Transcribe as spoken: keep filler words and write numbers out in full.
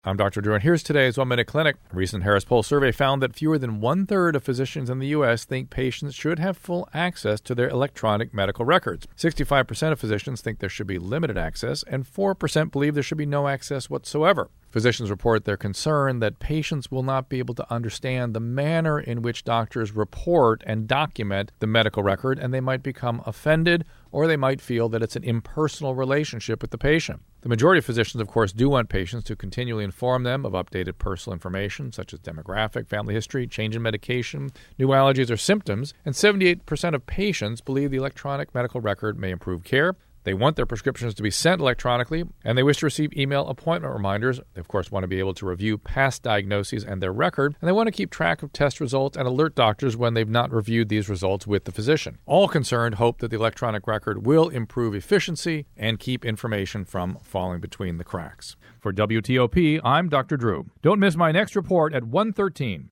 I'm Doctor Drew, and here's today's One Minute Clinic. A recent Harris Poll survey found that fewer than one-third of physicians in the U S think patients should have full access to their electronic medical records. sixty-five percent of physicians think there should be limited access, and four percent believe there should be no access whatsoever. Physicians report their concern that patients will not be able to understand the manner in which doctors report and document the medical record, and they might become offended, or they might feel that it's an impersonal relationship with the patient. The majority of physicians, of course, do want patients to continually inform them of updated personal information, such as demographic, family history, change in medication, new allergies, or symptoms, and seventy-eight percent of patients believe the electronic medical record may improve care. They want their prescriptions to be sent electronically, and they wish to receive email appointment reminders. They, of course, want to be able to review past diagnoses and their record, and they want to keep track of test results and alert doctors when they've not reviewed these results with the physician. All concerned hope that the electronic record will improve efficiency and keep information from falling between the cracks. For W T O P, I'm Doctor Drew. Don't miss my next report at one thirteen.